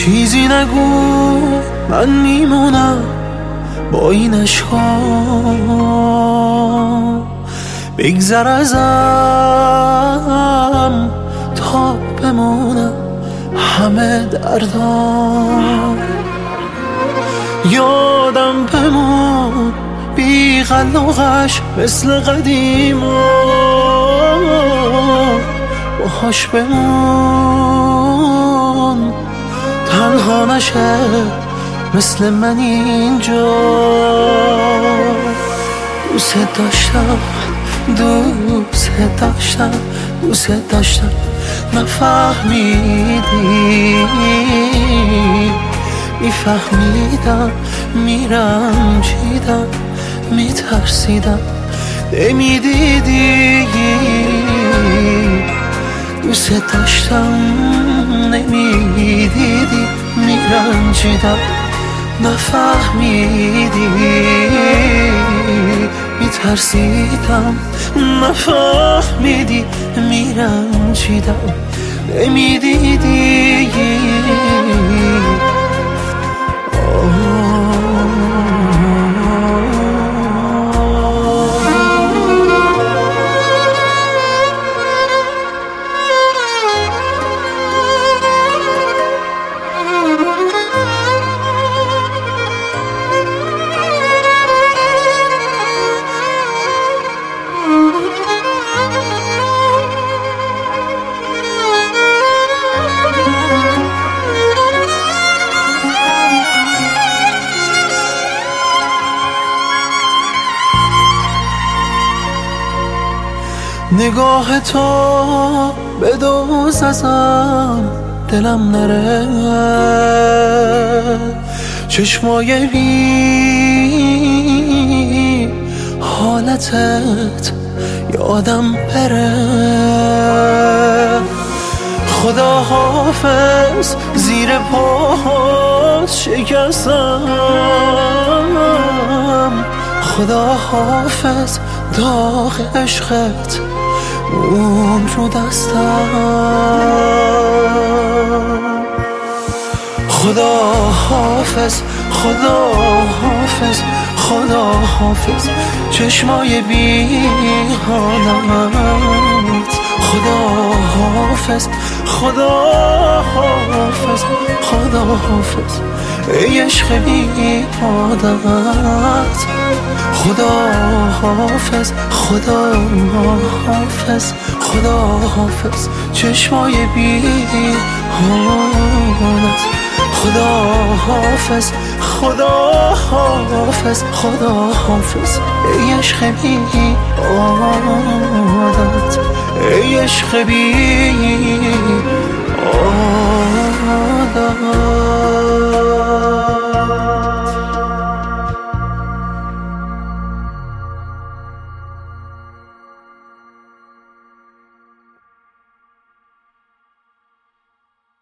چیزی نگو من میمونم با این عشقا، بگذر ازم تا بمونم همه دردام. یادم بمون بی قلقش مثل قدیما، باهاش بمون تنها نشه مثل من اینجا. دوست داشتم دوست داشتم دوست داشتم نفهمیدی، میفهمیدم میرنجیدم میترسیدم نمیدیدی. دوست داشتم نمیدیدی، میرنجیدم نفهمیدی، میترسیدم نفهمیدی، میرنجیدم نمیدیدی. نگاه تو به دوز ازم دلم نره، چشمای بی حالتت یادم بره. خدا حافظ زیر پاهات شکستم، خدا حافظ داغ عشقت اون رو دستم. خدا حافظ خدا حافظ خدا حافظ چشمای بی حالت. خدا حافظ خدا حافظ خدا حافظ ای عشق بی عادت. خدا حافظ خدا حافظ خدا حافظ چشمای بی حالت. خدا حافظ خدا حافظ خدا حافظ ای عشق بی عادت، ای عشق بی عادت.